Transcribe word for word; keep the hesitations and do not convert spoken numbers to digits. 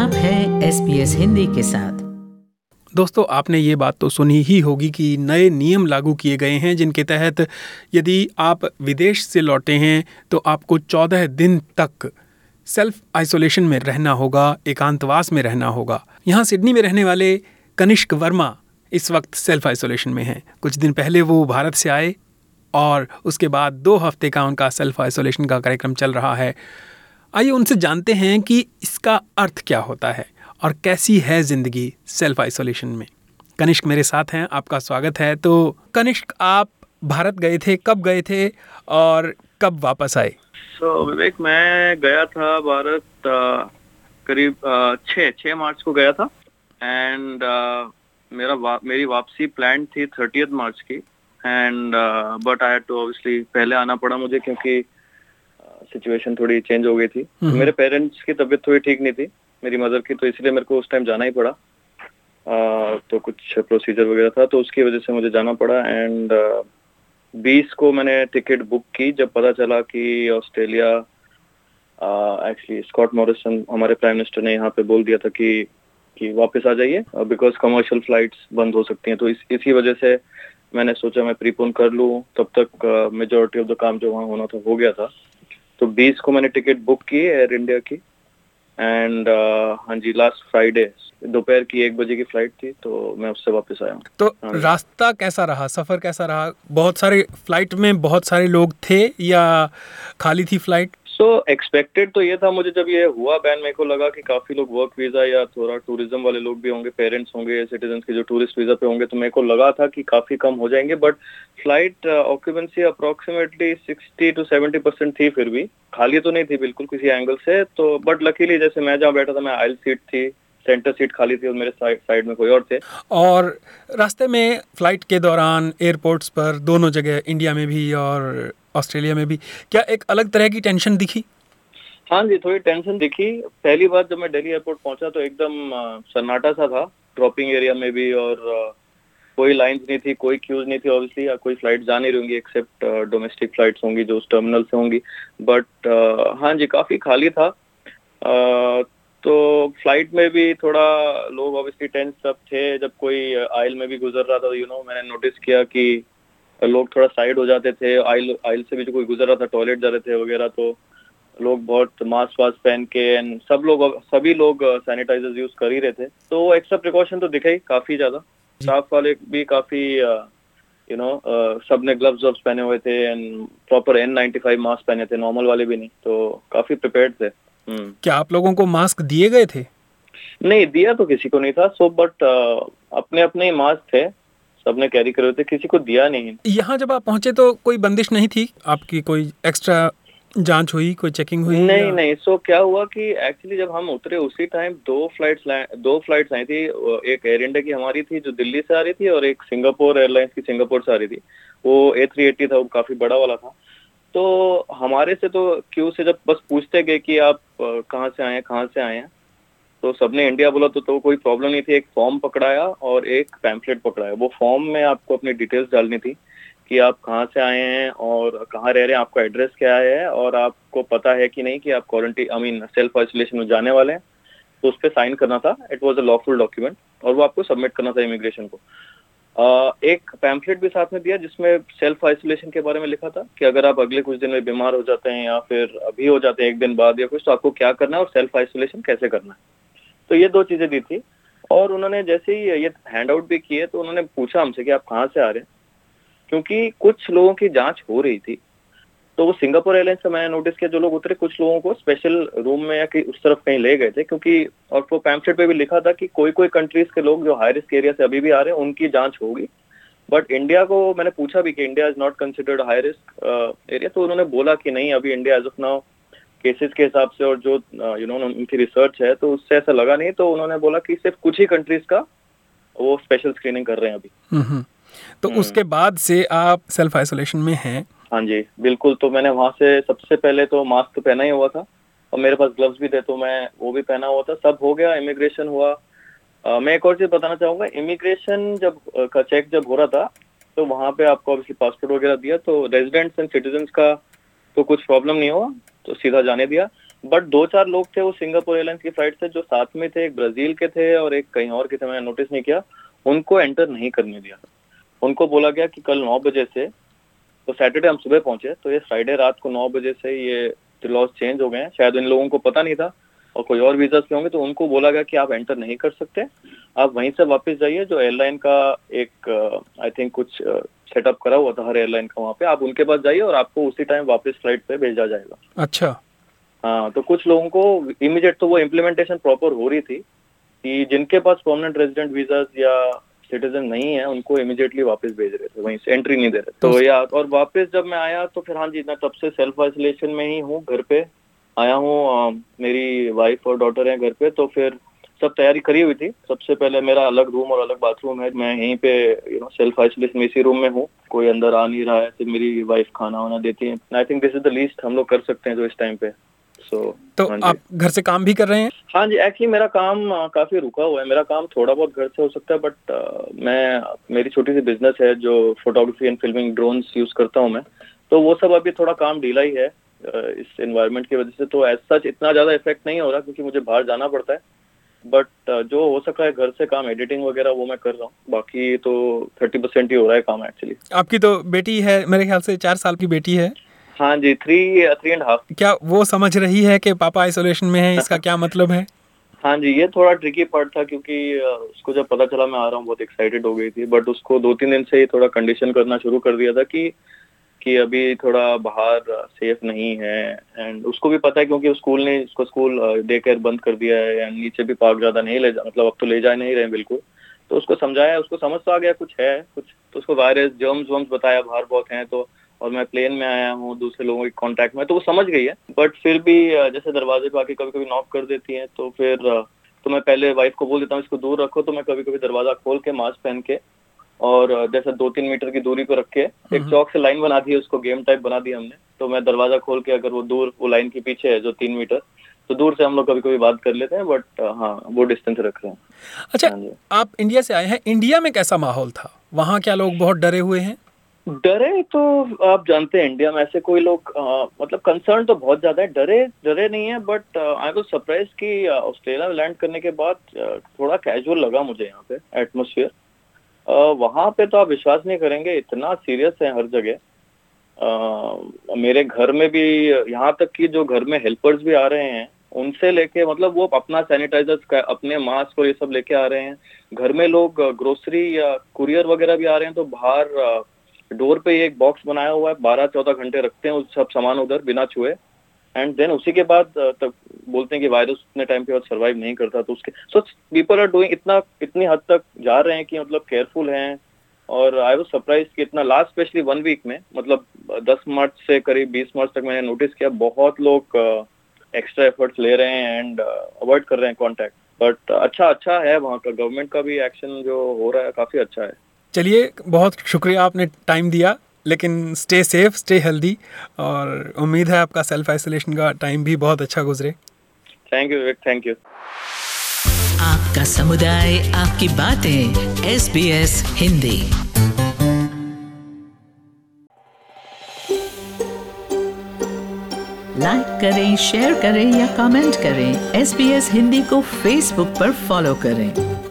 आप हैं S B S Hindi के साथ। दोस्तों, आपने ये बात तो सुनी ही होगी कि नए नियम लागू किए गए हैं जिनके तहत यदि आप विदेश से लौटे हैं तो आपको चौदह दिन तक सेल्फ आइसोलेशन में रहना होगा, एकांतवास में रहना होगा। यहाँ सिडनी में रहने वाले कनिष्क वर्मा इस वक्त सेल्फ आइसोलेशन में हैं। कुछ दिन पहले वो भारत से आए और उसके बाद दो हफ्ते का उनका सेल्फ आइसोलेशन का कार्यक्रम चल रहा है। आइए उनसे जानते हैं कि इसका अर्थ क्या होता है और कैसी है ज़िंदगी सेल्फ आइसोलेशन में। कनिष्क मेरे साथ हैं, आपका स्वागत है। तो कनिष्क, आप भारत गए थे, कब गए थे और कब वापस आए? so, विवेक, मैं गया था भारत आ, करीब छः छः मार्च को गया था एंड मेरा वा, मेरी वापसी प्लान थी थर्टियथ मार्च की end but I had to obviously पहले आना पड़ा मुझे क्योंकि सिचुएशन थोड़ी चेंज हो गई थी। तो मेरे पेरेंट्स की तबीयत थोड़ी ठीक नहीं थी, मेरी मदर की, तो इसलिए मेरे को उस टाइम जाना ही पड़ा। आ, तो कुछ प्रोसीजर वगैरह था तो उसकी वजह से मुझे जाना पड़ा एंड बीस को मैंने टिकट बुक की जब पता चला कि ऑस्ट्रेलिया, एक्चुअली स्कॉट मॉरिसन हमारे प्राइम मिनिस्टर ने यहाँ पे बोल दिया था कि कि वापस आ जाइए बिकॉज कमर्शियल फ्लाइट्स बंद हो सकती हैं। तो इस इसी वजह से मैंने सोचा मैं प्रीपोन कर लूँ, तब तक मेजोरिटी ऑफ द काम जो वहाँ होना था हो गया था। तो बीस को मैंने टिकट बुक की एयर इंडिया की एंड uh, हाँ जी, लास्ट फ्राइडे दोपहर की एक बजे की फ्लाइट थी तो मैं उससे वापस आया हूँ। तो रास्ता कैसा रहा, सफ़र कैसा रहा? बहुत सारे फ्लाइट में बहुत सारे लोग थे या खाली थी फ्लाइट? सो so, एक्सपेक्टेड तो ये था, मुझे जब ये हुआ बैन मेरे को लगा कि काफी लोग वर्क वीजा या थोड़ा टूरिज्म वाले लोग भी होंगे, पेरेंट्स होंगे, सिटीजन के जो टूरिस्ट वीजा पे होंगे, तो मेरे को लगा था कि काफी कम हो जाएंगे। But flight occupancy approximately sixty to seventy percent थी, फिर भी खाली तो नहीं थी बिल्कुल किसी एंगल से। तो बट लकीली जैसे मैं जहाँ बैठा था मैं आइल सीट थी, सेंटर सीट खाली थी और मेरे साइड साइड में कोई और थे। और रास्ते में फ्लाइट के दौरान एयरपोर्ट्स पर दोनों जगह, इंडिया में भी और ऑस्ट्रेलिया में भी, क्या एक अलग तरह की टेंशन दिखी? हाँ जी, थोड़ी टेंशन दिखी। पहली बार जब मैं दिल्ली एयरपोर्ट पहुंचा तो एकदम सन्नाटा सा था, ड्रॉपिंग एरिया में भी, और आ, कोई लाइंस नहीं थी, कोई क्यूज नहीं थी ऑब्वियसली, या कोई फ्लाइट जा नहीं रही होंगी एक्सेप्ट डोमेस्टिक फ्लाइट्स होंगी जो उस टर्मिनल से होंगी। बट हाँ जी, काफी खाली था। आ, तो फ्लाइट में भी थोड़ा लोग ऑब्वियसली टेंस सब थे। जब कोई आइल में भी गुजर रहा था, यू नो, मैंने नोटिस किया कि लोग थोड़ा साइड हो जाते थे। आइल आइल से भी जो कोई गुजर रहा था, टॉयलेट जा रहे थे वगैरह, तो लोग बहुत मास्क वास्क पहन के एंड सब लोग सभी लोग सैनिटाइजर्स यूज कर ही रहे थे। तो एक्स्ट्रा प्रिकॉशन तो दिखे ही काफी ज्यादा। स्टाफ वाले भी काफी यू नो सबने ग्लव्स व्लव्स पहने हुए थे and proper N ninety five mask पहने थे, नॉर्मल वाले भी नहीं, तो काफी प्रिपेयर्ड थे। क्या आप लोगों को मास्क दिए गए थे? नहीं, दिया तो किसी को नहीं था। सो बट अपने अपने ही मास्क थे, सबने कैरी करे थे, किसी को दिया नहीं। यहाँ जब आप पहुंचे तो कोई बंदिश नहीं थी आपकी? कोई एक्स्ट्रा जांच हुई, कोई चेकिंग हुई? नहीं या? नहीं। सो so, क्या हुआ कि एक्चुअली जब हम उतरे उसी टाइम दो फ्लाइट्स दो फ्लाइट्स आई थी। एक एयर इंडिया की हमारी थी जो दिल्ली से आ रही थी, और एक सिंगापुर एयरलाइंस की सिंगापुर से आ रही थी। वो ए थ्री एटी था, वो काफी बड़ा वाला था। तो हमारे से तो क्यू से जब बस पूछते गए कि आप कहाँ से आए हैं कहाँ से आए हैं, तो सबने इंडिया बोला तो, तो कोई प्रॉब्लम नहीं थी। एक फॉर्म पकड़ाया और एक पैम्फलेट पकड़ाया। वो फॉर्म में आपको अपनी डिटेल्स डालनी थी कि आप कहाँ से आए हैं और कहाँ रह रहे हैं, आपका एड्रेस क्या है, और आपको पता है कि नहीं कि आप quarantine I mean self isolation में जाने वाले हैं। तो उस पर साइन करना था। It was a lawful document और वो आपको सबमिट करना था इमिग्रेशन को। uh, एक पैम्फलेट भी साथ में दिया जिसमें सेल्फ आइसोलेशन के बारे में लिखा था कि अगर आप अगले कुछ दिन में बीमार हो जाते हैं या फिर अभी हो जाते हैं एक दिन बाद या कुछ, तो आपको क्या करना है और सेल्फ आइसोलेशन कैसे करना है। तो ये दो चीजें दी थी। और उन्होंने जैसे ही ये हैंड आउट भी किए तो उन्होंने पूछा हमसे कि आप कहाँ से आ रहे हैं, क्योंकि कुछ लोगों की जांच हो रही थी। तो वो सिंगापुर एयरलाइंस से मैंने नोटिस किया, जो लोग उतरे कुछ लोगों को स्पेशल रूम में या कि उस तरफ कहीं ले गए थे, क्योंकि और वो पैम्फलेट पे भी लिखा था कि कोई कोई कंट्रीज के लोग जो हाई रिस्क एरिया से अभी भी आ रहे हैं उनकी जांच होगी। बट इंडिया को मैंने पूछा भी कि India is not considered high risk area, तो उन्होंने बोला कि नहीं, अभी India as of now cases के हिसाब से और जो यू नो उनकी रिसर्च है तो उससे ऐसा लगा नहीं। तो उन्होंने बोला कि सिर्फ कुछ ही कंट्रीज का वो स्पेशल स्क्रीनिंग कर रहे हैं अभी। तो उसके बाद से आप सेल्फ आइसोलेशन में हैं? हाँ जी, बिल्कुल। तो मैंने वहाँ से सबसे पहले तो मास्क तो पहना ही हुआ था और मेरे पास ग्लव्स भी थे, तो मैं वो भी पहना हुआ था। सब हो गया, इमिग्रेशन हुआ। आ, मैं एक और चीज बताना चाहूंगा, इमिग्रेशन जब का चेक जब हो रहा था तो वहाँ पे आपको ऑब्वियसली पासपोर्ट वगैरह दिया, तो रेजिडेंट्स एंड सिटीजन्स का तो कुछ प्रॉब्लम नहीं हुआ, तो सीधा जाने दिया। बट दो चार लोग थे वो सिंगापुर एयरलाइंस की फ्लाइट से जो साथ में थे, एक ब्राजील के थे और एक कहीं और के थे, मैंने नोटिस नहीं किया, उनको एंटर नहीं करने दिया। उनको बोला गया कि कल नौ बजे से, तो सैटरडे हम सुबह पहुंचे, तो ये फ्राइडे रात को नौ बजे से ये लॉज चेंज हो गए हैं। शायद इन लोगों को पता नहीं था और कोई और वीजा पे होंगे, तो उनको बोला गया कि आप एंटर नहीं कर सकते, आप वहीं से वापस जाइए। जो एयरलाइन का एक आई थिंक कुछ सेटअप करा हुआ था हर एयरलाइन का, वहाँ पे आप उनके पास जाइए और आपको उसी टाइम वापस फ्लाइट पे भेजा जाएगा। अच्छा। हाँ, तो कुछ लोगों को इमीडिएट, तो वो इम्प्लीमेंटेशन प्रॉपर हो रही थी कि जिनके पास परमानेंट रेजिडेंट वीजा या सिटीजन नहीं है उनको इमीडिएटली वापस भेज रहे थे, वहीं से एंट्री नहीं दे रहे। तो या और वापस जब मैं आया तो फिर हाँ जी, मैं तब से सेल्फ आइसोलेशन में ही हूँ, घर पे आया हूँ। मेरी वाइफ और डॉटर है घर पे, तो फिर सब तैयारी करी हुई थी। सबसे पहले मेरा अलग रूम और अलग बाथरूम है, मैं यहीं पे यू नो सेल्फ आइसोलेशन में इसी रूम में हूँ, कोई अंदर आ नहीं रहा है। फिर मेरी वाइफ खाना वाना देती है। I think this is the least हम लोग कर सकते हैं जो इस टाइम पे। So, तो आप घर से काम भी कर रहे हैं? हाँ जी, एक्चुअली मेरा काम आ, काफी रुका हुआ है। मेरा काम थोड़ा बहुत घर से हो सकता है, बट आ, मैं मेरी छोटी सी बिजनेस है जो photography and filming, drones use करता हूँ मैं, तो वो सब अभी थोड़ा काम ढीला ही है आ, इस एनवायरनमेंट की वजह से। तो एज सच इतना ज्यादा इफेक्ट नहीं हो रहा क्योंकि मुझे बाहर जाना पड़ता है, बट जो हो सका है घर से काम, एडिटिंग वगैरह वो मैं कर रहा हूँ। बाकी तो थर्टी परसेंट ही हो रहा है काम एक्चुअली। आपकी तो बेटी है, मेरे ख्याल से चार साल की बेटी है। हाँ जी, थ्री थ्री एंड हाफ। क्या वो समझ रही है कि पापा आइसोलेशन में है, इसका क्या मतलब है? हाँ जी, ये थोड़ा ट्रिकी पार्ट था क्योंकि उसको जब पता चला मैं आ रहा हूँ बहुत एक्साइटेड हो गई थी, बट उसको दो तीन दिन से ही थोड़ा कंडीशन करना शुरू कर दिया था कि कि अभी थोड़ा बाहर सेफ नहीं है। एंड उसको भी पता है क्योंकि स्कूल ने उसको स्कूल डे केयर बंद कर दिया है, एंड नीचे भी पार्क ज्यादा नहीं ले जा, मतलब अब तो ले जा नहीं रहे बिल्कुल। तो उसको समझाया, उसको समझ तो आ गया कुछ है कुछ, तो उसको वायरस जर्म्स वर्म्स बताया बाहर बहुत हैं, तो और मैं प्लेन में आया हूँ दूसरे लोगों के कांटेक्ट में, तो वो समझ गई है। बट फिर भी जैसे दरवाजे पे आके कभी कभी नॉक कर देती है, तो फिर तो मैं पहले वाइफ को बोल देता हूँ इसको दूर रखो, तो मैं कभी कभी दरवाजा खोल के मास्क पहन के और जैसे दो तीन मीटर की दूरी पे रख के एक चौक से लाइन बना दी है, उसको गेम टाइप बना दी हमने। तो मैं दरवाजा खोल के अगर वो दूर, वो लाइन के पीछे है जो तीन मीटर, तो दूर से हम लोग कभी कभी बात कर लेते हैं, बट हाँ वो डिस्टेंस रख रहे हैं। अच्छा, आप इंडिया से आए हैं, इंडिया में कैसा माहौल था? वहाँ क्या लोग बहुत डरे हुए हैं? डरे तो आप जानते हैं इंडिया में ऐसे कोई लोग आ, मतलब कंसर्न तो बहुत ज्यादा है, डरे डरे नहीं है, बट आई वाज सरप्राइज कि ऑस्ट्रेलिया में लैंड करने के बाद थोड़ा कैजुअल लगा मुझे यहाँ पे एटमॉस्फेयर। वहाँ पे तो आप विश्वास नहीं करेंगे, इतना सीरियस है हर जगह। मेरे घर में भी, यहाँ तक कि जो घर में हेल्पर्स भी आ रहे हैं उनसे लेके, मतलब वो अपना सैनिटाइजर, अपने मास्क और ये सब लेके आ रहे हैं। घर में लोग ग्रोसरी या कुरियर वगैरह भी आ रहे हैं, तो बाहर डोर पे एक बॉक्स बनाया हुआ है, बारह चौदह घंटे रखते हैं उस सब सामान उधर बिना छुए, एंड देन उसी के बाद तक बोलते हैं कि वायरस उतने टाइम के बाद सर्वाइव नहीं करता। तो उसके सो पीपल आर डूइंग, इतना इतनी हद तक जा रहे हैं कि मतलब केयरफुल हैं। और आई वाज सरप्राइज कि इतना लास्ट स्पेशली वन वीक में, मतलब दस मार्च से करीब बीस मार्च तक मैंने नोटिस किया बहुत लोग एक्स्ट्रा एफर्ट्स ले रहे हैं एंड अवॉइड कर रहे हैं कॉन्टैक्ट। बट अच्छा अच्छा है, वहाँ का गवर्नमेंट का भी एक्शन जो हो रहा है काफी अच्छा है। चलिए, बहुत शुक्रिया आपने टाइम दिया, लेकिन स्टे सेफ, स्टे हेल्दी, और उम्मीद है आपका सेल्फ आइसोलेशन का टाइम भी बहुत अच्छा गुजरे। Thank you Vivek, thank you. आपका समुदाय, आपकी बातें, S B S Hindi. Like करें, शेयर करें या कमेंट करें। एस बी एस हिंदी को फेसबुक पर फॉलो करें।